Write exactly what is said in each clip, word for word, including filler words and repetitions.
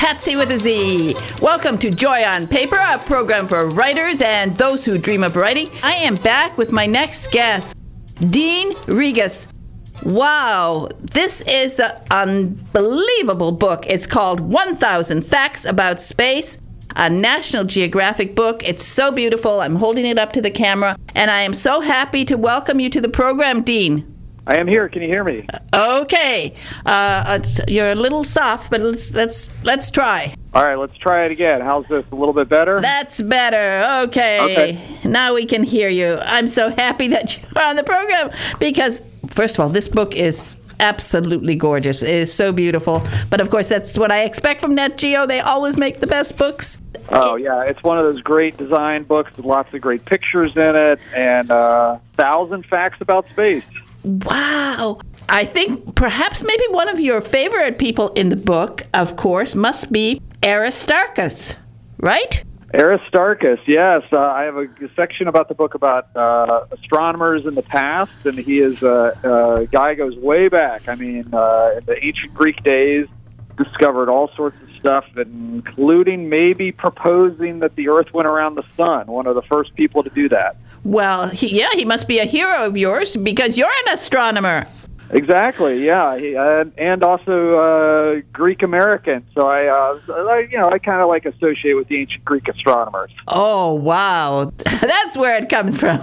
Patsy with a Z. Welcome to Joy on Paper, a program for writers and those who dream of writing. I am back with my next guest, Dean Regas. Wow, this is an unbelievable book. It's called one thousand Facts About Space, a National Geographic book. It's so beautiful. I'm holding it up to the camera, and I am so happy to welcome you to the program, Dean. I am here. Can you hear me? Okay. Uh, it's, you're a little soft, but let's let's let's try. All right, let's try it again. How's this? A little bit better? That's better. Okay. Okay. Now we can hear you. I'm so happy that you're on the program because, first of all, this book is absolutely gorgeous. It is so beautiful. But, of course, that's what I expect from Nat Geo. They always make the best books. Oh, yeah. It's one of those great design books with lots of great pictures in it and uh, thousand facts about space. Wow. I think perhaps maybe one of your favorite people in the book, of course, must be Aristarchus, right? Aristarchus, yes. Uh, I have a section about the book about uh, astronomers in the past, and he is a, a guy goes way back. I mean, uh, in the ancient Greek days, discovered all sorts of stuff, including maybe proposing that the Earth went around the sun, one of the first people to do that. Well, he, yeah, he must be a hero of yours because you're an astronomer. Exactly, yeah, he, uh, and also uh, Greek American. So I, uh, I, you know, I kind of like associate with the ancient Greek astronomers. Oh, wow, that's where it comes from.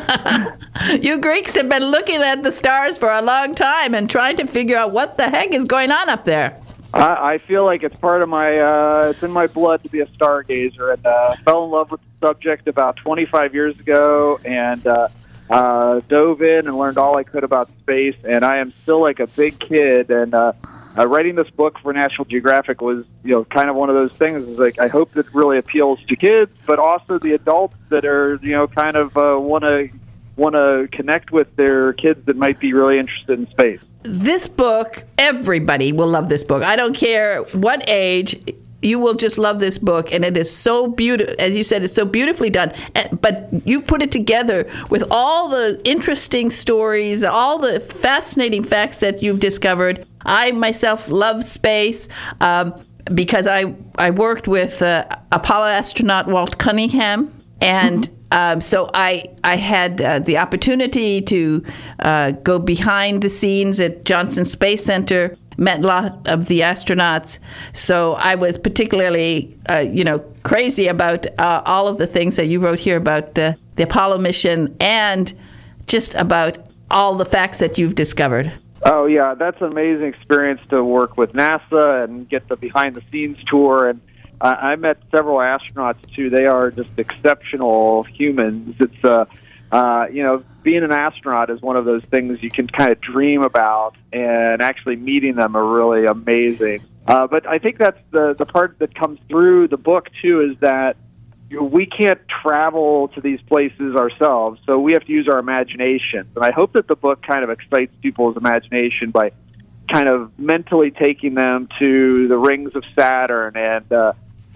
You Greeks have been looking at the stars for a long time and trying to figure out what the heck is going on up there. I, I feel like it's part of my, uh, it's in my blood to be a stargazer, and uh, fell in love with the subject about twenty-five years ago, and uh, uh, dove in and learned all I could about space, and I am still like a big kid, and uh, uh, writing this book for National Geographic was, you know, kind of one of those things. Is like I hope it really appeals to kids, but also the adults that are, you know, kind of uh, want to want to connect with their kids that might be really interested in space. This book, everybody will love this book. I don't care what age, you will just love this book. And it is so beautiful. As you said, it's so beautifully done. But you put it together with all the interesting stories, all the fascinating facts that you've discovered. I myself love space um, because I, I worked with uh, Apollo astronaut Walt Cunningham. And mm-hmm. Um, so I I had uh, the opportunity to uh, go behind the scenes at Johnson Space Center, met a lot of the astronauts. So I was particularly, uh, you know, crazy about uh, all of the things that you wrote here about uh, the Apollo mission and just about all the facts that you've discovered. Oh, yeah, that's an amazing experience to work with NASA and get the behind-the-scenes tour. And I met several astronauts, too. They are just exceptional humans. It's, uh, uh, you know, being an astronaut is one of those things you can kind of dream about, and actually meeting them are really amazing. Uh, but I think that's the, the part that comes through the book, too, is that you know, we can't travel to these places ourselves, so we have to use our imagination. And I hope that the book kind of excites people's imagination by kind of mentally taking them to the rings of Saturn and uh,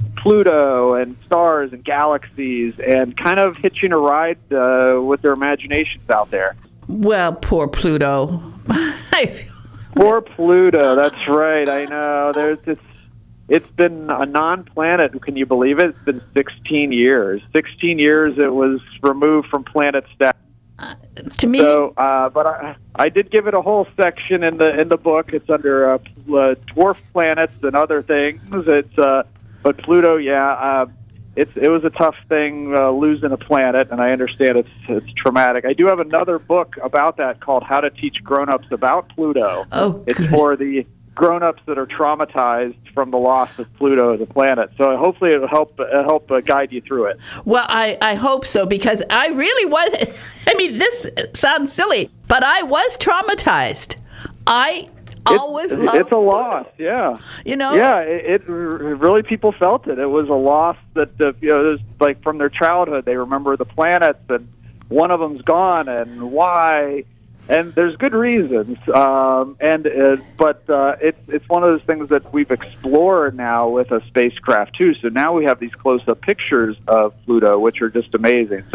Pluto and stars and galaxies and kind of hitching a ride uh, with their imaginations out there. Well, poor Pluto. Poor Pluto, that's right. I know. There's it's, it's been a non-planet, can you believe it? It's been sixteen years. sixteen years it was removed from planet status. Uh, to me, so, uh, but I, I did give it a whole section in the in the book. It's under uh, dwarf planets and other things. It's uh, but Pluto, yeah, uh, it's it was a tough thing uh, losing a planet, and I understand it's it's traumatic. I do have another book about that called How to Teach Grown-Ups About Pluto. Oh, it's good. for the grown-ups that are traumatized from the loss of Pluto as a planet. So hopefully it'll help uh, help uh, guide you through it. Well, I, I hope so, because I really was, I mean, this sounds silly, but I was traumatized. I always it's, loved It's a loss, yeah. You know? Yeah, it, it really, people felt it. It was a loss that, uh, you know, it was like from their childhood. They remember the planets, and one of them's gone, and why? And there's good reasons, um, and uh, but uh, it's it's one of those things that we've explored now with a spacecraft too. So now we have these close-up pictures of Pluto, which are just amazing. So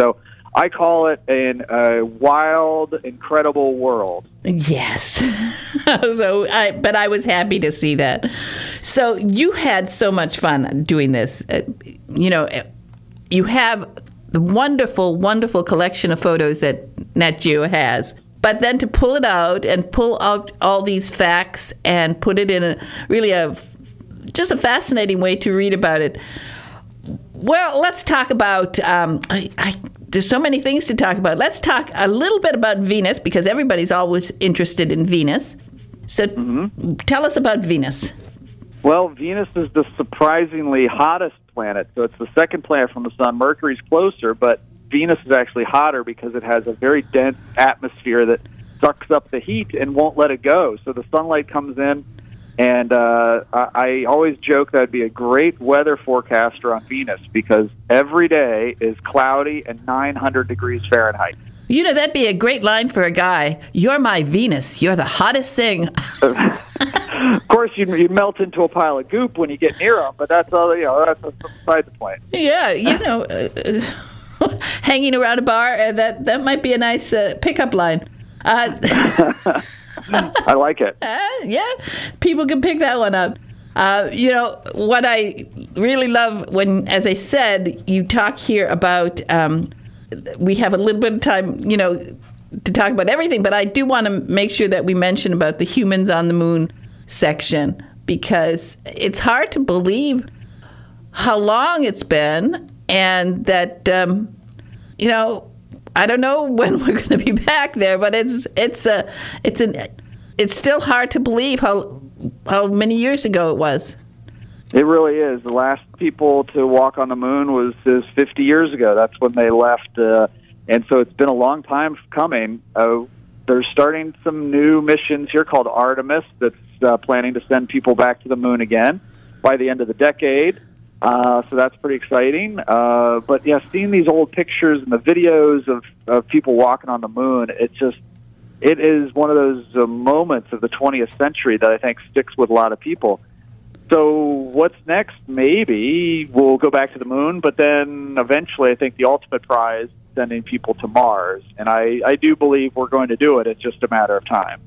I call it an, a wild, incredible world. Yes. so, I, but I was happy to see that. So you had so much fun doing this. Uh, you know, you have the wonderful, wonderful collection of photos that Nat Geo has. But then to pull it out and pull out all these facts and put it in a really a just a fascinating way to read about it. Well, let's talk about. Um, I, I, there's so many things to talk about. Let's talk a little bit about Venus, because everybody's always interested in Venus. So mm-hmm. tell us about Venus. Well, Venus is the surprisingly hottest planet. So it's the second planet from the sun. Mercury's closer, but Venus is actually hotter because it has a very dense atmosphere that sucks up the heat and won't let it go. So the sunlight comes in, and uh, I, I always joke that I'd be a great weather forecaster on Venus, because every day is cloudy and nine hundred degrees Fahrenheit. You know, that'd be a great line for a guy. You're my Venus. You're the hottest thing. Of course, you you melt into a pile of goop when you get near them, but that's all. You know, that's beside the point. Yeah, you know, uh, hanging around a bar, uh, that that might be a nice uh, pickup line. Uh, I like it. Uh, yeah, people can pick that one up. Uh, you know, what I really love when, as I said, you talk here about. Um, we have a little bit of time, you know, to talk about everything, but I do want to make sure that we mention about the humans on the moon section, because it's hard to believe how long it's been, and that, um, you know, I don't know when we're going to be back there, but it's it's a it's an it's still hard to believe how how many years ago it was. It really is. The last people to walk on the moon was, is fifty years ago. That's when they left, uh, and so it's been a long time coming. Uh, they're starting some new missions here called Artemis that's uh, planning to send people back to the moon again by the end of the decade. Uh, so that's pretty exciting. Uh, but yeah, seeing these old pictures and the videos of, of people walking on the moon, it just it is one of those uh, moments of the twentieth century that I think sticks with a lot of people. So what's next? Maybe we'll go back to the moon, but then eventually I think the ultimate prize is sending people to Mars. And I, I do believe we're going to do it. It's just a matter of time.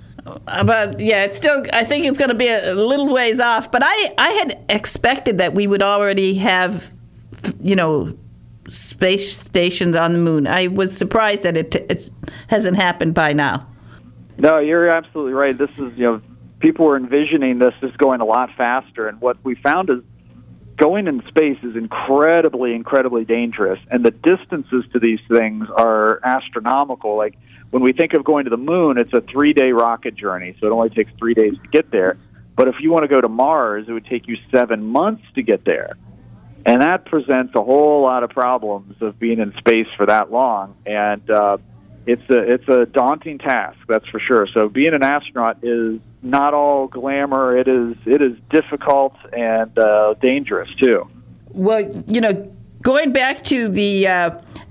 But yeah, it's still, I think it's going to be a little ways off. But I, I had expected that we would already have, you know, space stations on the moon. I was surprised that it it hasn't happened by now. No, you're absolutely right. This is, you know, people were envisioning this is going a lot faster, and what we found is going in space is incredibly, incredibly dangerous, and the distances to these things are astronomical. Like, when we think of going to the moon, it's a three-day rocket journey, so it only takes three days to get there. But if you want to go to Mars, it would take you seven months to get there. And that presents a whole lot of problems of being in space for that long, and uh, it's a it's a daunting task, that's for sure. So being an astronaut is not all glamour. It is it is difficult and uh, dangerous too. Well, you know, going back to the uh,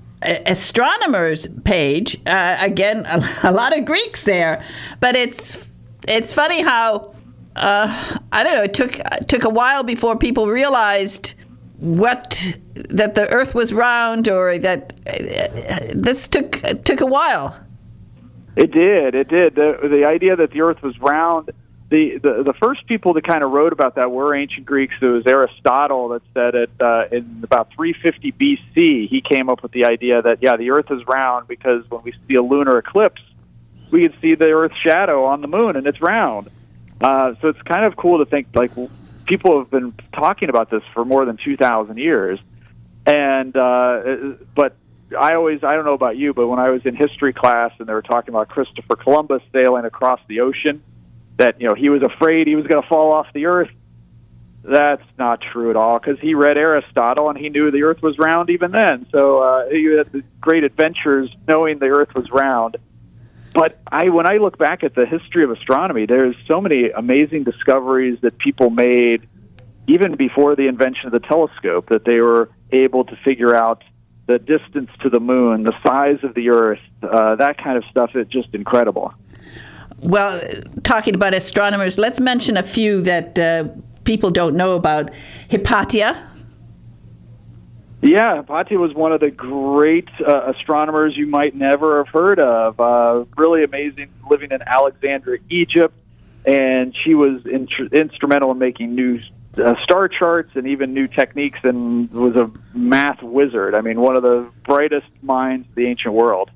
astronomers page uh, again, a, a lot of Greeks there, but it's it's funny how uh, I don't know. It took it took a while before people realized what that the Earth was round, or that uh, this took took a while. It did. It did. The, the idea that the Earth was round, the, the, the first people that kind of wrote about that were ancient Greeks. It was Aristotle that said it uh, in about three fifty B C. He came up with the idea that, yeah, the Earth is round because when we see a lunar eclipse, we can see the Earth's shadow on the moon, and it's round. Uh, so it's kind of cool to think, like, people have been talking about this for more than two thousand years. And, uh, but I always, I don't know about you, but when I was in history class and they were talking about Christopher Columbus sailing across the ocean, that, you know, he was afraid he was going to fall off the Earth. That's not true at all, because he read Aristotle and he knew the Earth was round even then. So uh, he had great adventures knowing the Earth was round. But I, when I look back at the history of astronomy, there's so many amazing discoveries that people made even before the invention of the telescope, that they were able to figure out the distance to the moon, the size of the Earth, uh, that kind of stuff. It's just incredible. Well, talking about astronomers, let's mention a few that uh, people don't know about. Hypatia. Yeah, Hypatia was one of the great uh, astronomers you might never have heard of. Uh, really amazing, living in Alexandria, Egypt, and she was in- instrumental in making new uh, star charts and even new techniques, and was a math wizard. I mean, one of the brightest minds of the ancient world.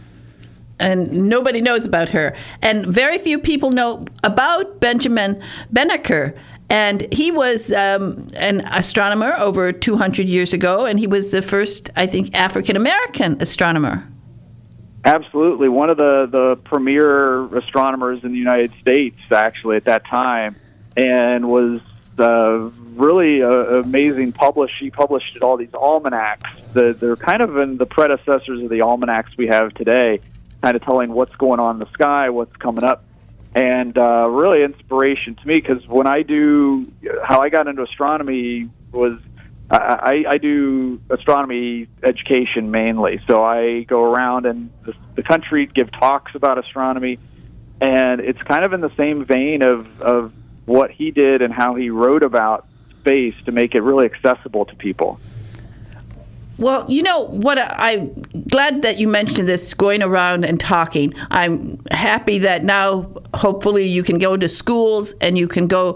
And nobody knows about her. And very few people know about Benjamin Benneker. And he was um, an astronomer over two hundred years ago, and he was the first, I think, African-American astronomer. Absolutely. One of the, the premier astronomers in the United States, actually, at that time, and was uh, really uh, amazing. Published. She published all these almanacs. The, they're kind of in the predecessors of the almanacs we have today, kind of telling what's going on in the sky, what's coming up. And uh, really inspiration to me, because when I do, how I got into astronomy was, I, I do astronomy education mainly. So I go around and the, the country, give talks about astronomy, and it's kind of in the same vein of, of what he did and how he wrote about space to make it really accessible to people. Well, you know what? I'm glad that you mentioned this, going around and talking. I'm happy that now, hopefully, you can go to schools and you can go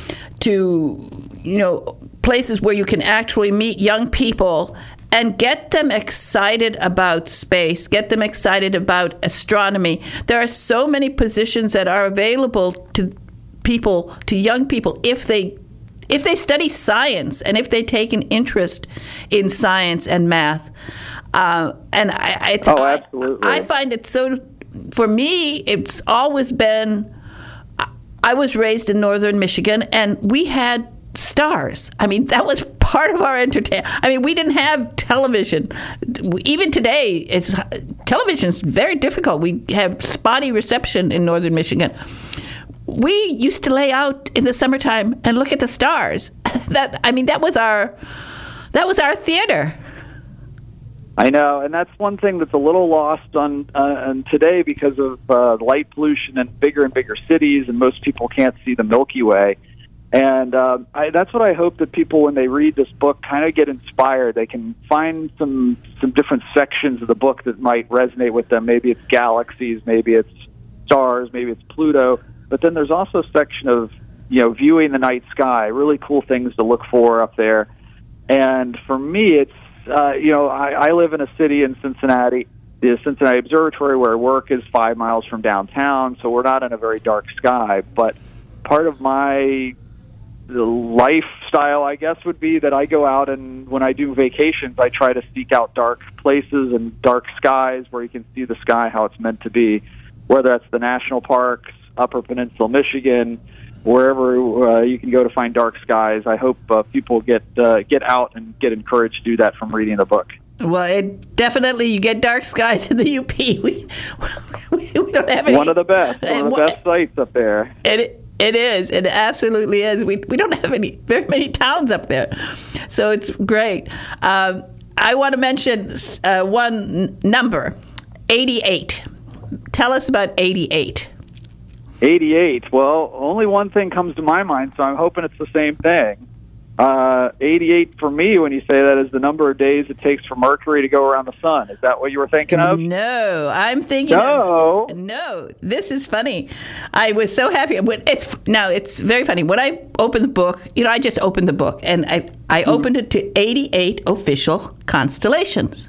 to, you know, places where you can actually meet young people and get them excited about space, get them excited about astronomy. There are so many positions that are available to people, to young people, if they If they study science and if they take an interest in science and math. Uh, and I, I, oh, absolutely. I, I find it so, for me, it's always been, I was raised in northern Michigan, and we had stars. I mean, that was part of our entertainment. I mean, we didn't have television. Even today, it's television is very difficult. We have spotty reception in northern Michigan. We used to lay out in the summertime and look at the stars. That I mean, that was our that was our theater. I know, and that's one thing that's a little lost on, uh, on today because of uh, light pollution and bigger and bigger cities, and most people can't see the Milky Way. And uh, I, that's what I hope that people, when they read this book, kind of get inspired. They can find some some different sections of the book that might resonate with them. Maybe it's galaxies, maybe it's stars, maybe it's Pluto. But then there's also a section of, you know, viewing the night sky, really cool things to look for up there. And for me, it's, uh, you know, I, I live in a city in Cincinnati, the Cincinnati Observatory, where I work is five miles from downtown, so we're not in a very dark sky. But part of my lifestyle, I guess, would be that I go out and when I do vacations, I try to seek out dark places and dark skies where you can see the sky how it's meant to be, whether that's the national parks, Upper Peninsula, Michigan, wherever uh, you can go to find dark skies. I hope uh, people get uh, get out and get encouraged to do that from reading the book. Well, it definitely, you get dark skies in the U P. We, we, we don't have any. One of the best. One of the best sites up there. It, it is. It absolutely is. We we don't have any very many towns up there, so it's great. Um, I want to mention uh, one number, eighty-eight. Tell us about eighty-eight. eighty-eight. Well, only one thing comes to my mind, so I'm hoping it's the same thing. Uh, eighty-eight for me, when you say that, is the number of days it takes for Mercury to go around the sun. Is that what you were thinking of? No, I'm thinking no. of... No. This is funny. I was so happy. It's Now, it's very funny. When I opened the book, you know, I just opened the book, and I, I mm. opened it to eighty-eight official constellations.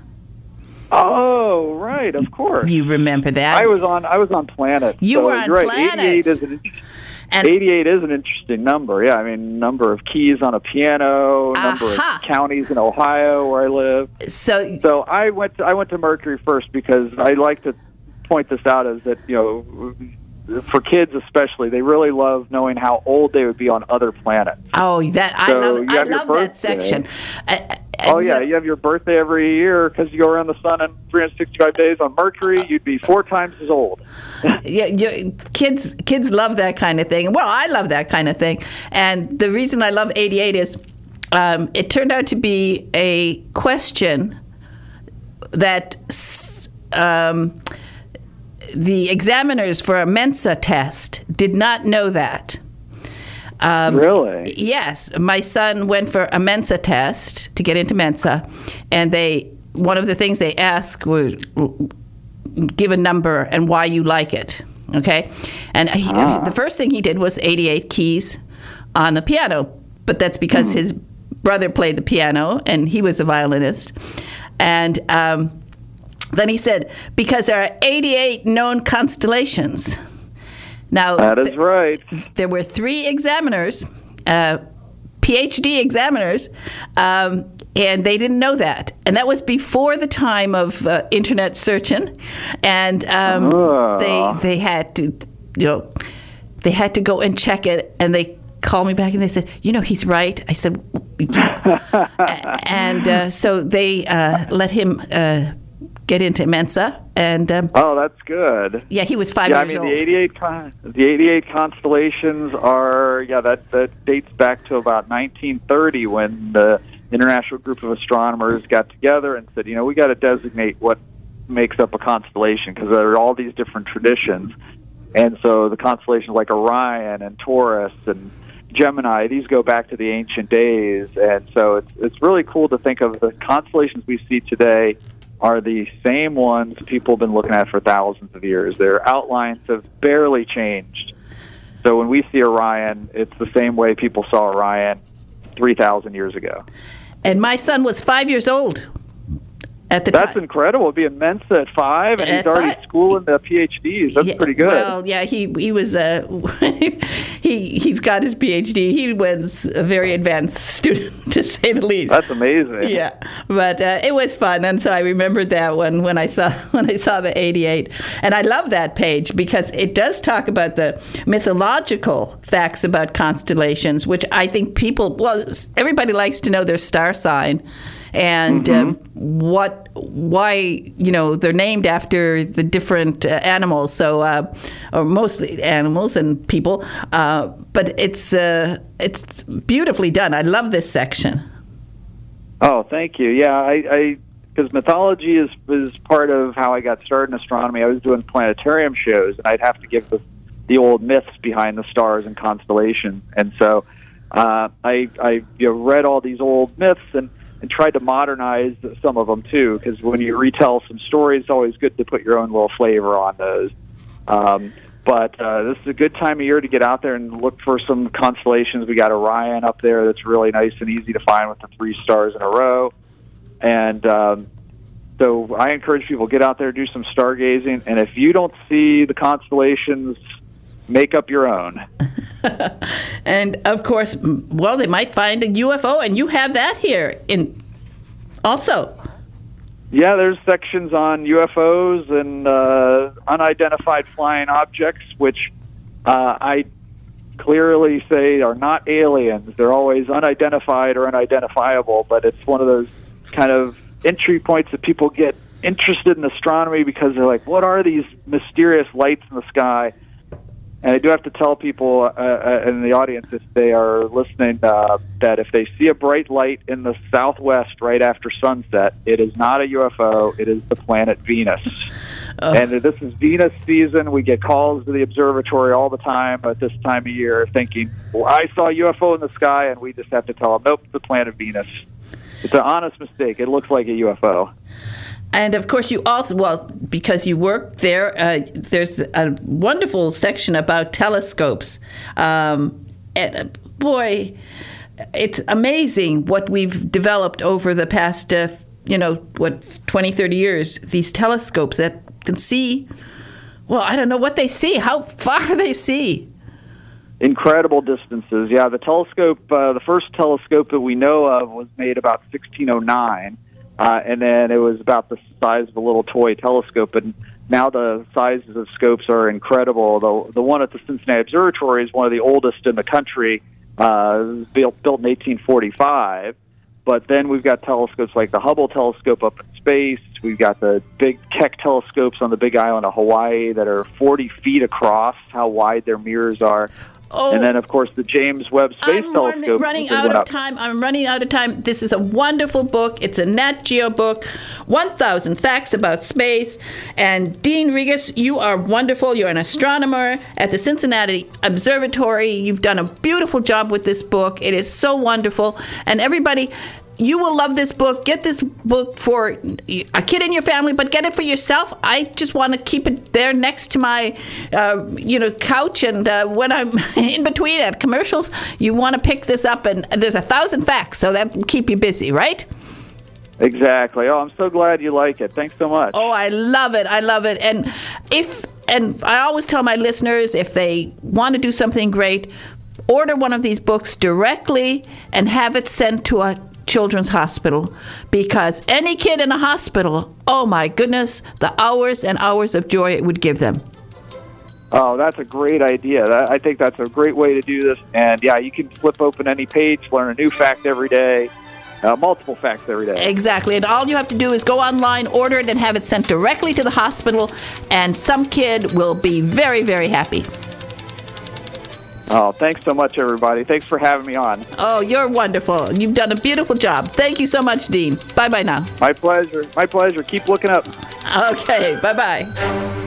Oh, right, of course. You remember that? I was on I was on planets. You so were on you're right. planets. eighty-eight is an and eighty-eight is an interesting number. Yeah, I mean, number of keys on a piano, number aha. of counties in Ohio where I live. So So I went to, I went to Mercury first because I like to point this out is that, you know, for kids especially, they really love knowing how old they would be on other planets. Oh, that so I love I love that birthday. section. I, Oh, yeah, you have your birthday every year because you go around the sun in three hundred sixty-five days. On Mercury, you'd be four times as old. yeah, you, kids kids love that kind of thing. Well, I love that kind of thing. And the reason I love eighty-eight is um, it turned out to be a question that um, the examiners for a Mensa test did not know that. Um, really? Yes. My son went for a Mensa test to get into Mensa, and they one of the things they ask was give a number and why you like it. Okay, and he, ah. the first thing he did was eighty-eight keys on the piano, but that's because hmm. his brother played the piano and he was a violinist, and um, then he said because there are eighty-eight known constellations. Now that is th- right. There were three examiners, uh, P H D examiners, um, and they didn't know that. And that was before the time of uh, internet searching, and um, oh. they they had to, you know, they had to go and check it, and they called me back and they said, you know, he's right. I said, and uh, so they uh, let him uh, get into Mensa, and um, oh, that's good. Yeah, he was five yeah, years I mean, old. the eighty-eight con- the eighty-eight constellations are yeah that that dates back to about nineteen thirty when the International Group of Astronomers got together and said, you know, we got to designate what makes up a constellation because there are all these different traditions, and so the constellations like Orion and Taurus and Gemini, these go back to the ancient days, and so it's it's really cool to think of the constellations we see today are the same ones people have been looking at for thousands of years. Their outlines have barely changed. So when we see Orion, it's the same way people saw Orion three thousand years ago. And my son was five years old at the That's time. incredible. It'd be in Mensa at five, and At he's already five. schooling the P H Ds. That's Yeah, pretty good. Well, yeah, he he was uh, he he's got his P H D. He was a very advanced student, to say the least. That's amazing. Yeah, but uh, it was fun, and so I remembered that one when I saw when I saw the eighty-eight, and I love that page because it does talk about the mythological facts about constellations, which I think people well everybody likes to know their star sign. And mm-hmm. um, what, why, you know, they're named after the different uh, animals, so uh, or mostly animals and people. Uh, but it's uh, it's beautifully done. I love this section. Oh, thank you. Yeah, I because mythology is is part of how I got started in astronomy. I was doing planetarium shows, and I'd have to give the the old myths behind the stars and constellations. And so uh, I I you know, read all these old myths and. and tried to modernize some of them, too, because when you retell some stories, it's always good to put your own little flavor on those. Um, but uh, this is a good time of year to get out there and look for some constellations. We got Orion up there that's really nice and easy to find with the three stars in a row. And um, so I encourage people to get out there, do some stargazing, and if you don't see the constellations, make up your own. And of course, well, they might find a U F O, and you have that here in also. Yeah, there's sections on U F Os and uh, unidentified flying objects, which uh, I clearly say are not aliens. They're always unidentified or unidentifiable, but it's one of those kind of entry points that people get interested in astronomy because they're like, what are these mysterious lights in the sky? And I do have to tell people uh, uh, in the audience, if they are listening, uh, that if they see a bright light in the southwest right after sunset, it is not a U F O, it is the planet Venus. Oh. And this is Venus season. We get calls to the observatory all the time at this time of year thinking, well, I saw a U F O in the sky, and we just have to tell them, nope, it's the planet Venus. It's an honest mistake. It looks like a U F O. And of course, you also, well, because you work there, uh, there's a wonderful section about telescopes. Um, and uh, boy, it's amazing what we've developed over the past, uh, you know, what, twenty, thirty years. These telescopes that can see, well, I don't know what they see. How far they see. Incredible distances. Yeah, the telescope, uh, the first telescope that we know of was made about sixteen oh nine. Uh, and then it was about the size of a little toy telescope, and now the sizes of scopes are incredible. The the one at the Cincinnati Observatory is one of the oldest in the country. Uh, it was built, built in eighteen forty-five. But then we've got telescopes like the Hubble telescope up in space. We've got the big Keck telescopes on the Big Island of Hawaii that are forty feet across, how wide their mirrors are. Oh, and then, of course, the James Webb Space I'm Telescope. running went out of up. time. I'm running out of time. This is a wonderful book. It's a Nat Geo book, one thousand Facts About Space. And Dean Regas, you are wonderful. You're an astronomer at the Cincinnati Observatory. You've done a beautiful job with this book. It is so wonderful. And everybody, you will love this book. Get this book for a kid in your family, but get it for yourself. I just want to keep it there next to my, uh, you know, couch. And uh, when I'm in between at commercials, you want to pick this up. And there's a thousand facts, so that will keep you busy, right? Exactly. Oh, I'm so glad you like it. Thanks so much. Oh, I love it. I love it. And if and I always tell my listeners, if they want to do something great, order one of these books directly and have it sent to a children's hospital, because any kid in a hospital, oh my goodness, the hours and hours of joy it would give them. Oh, that's a great idea. That, I think that's a great way to do this. And yeah, you can flip open any page, learn a new fact every day, uh, multiple facts every day. Exactly. And all you have to do is go online, order it, and have it sent directly to the hospital, and some kid will be very, very happy. Oh, thanks so much, everybody. Thanks for having me on. Oh, you're wonderful. You've done a beautiful job. Thank you so much, Dean. Bye-bye now. My pleasure. My pleasure. Keep looking up. Okay, bye-bye.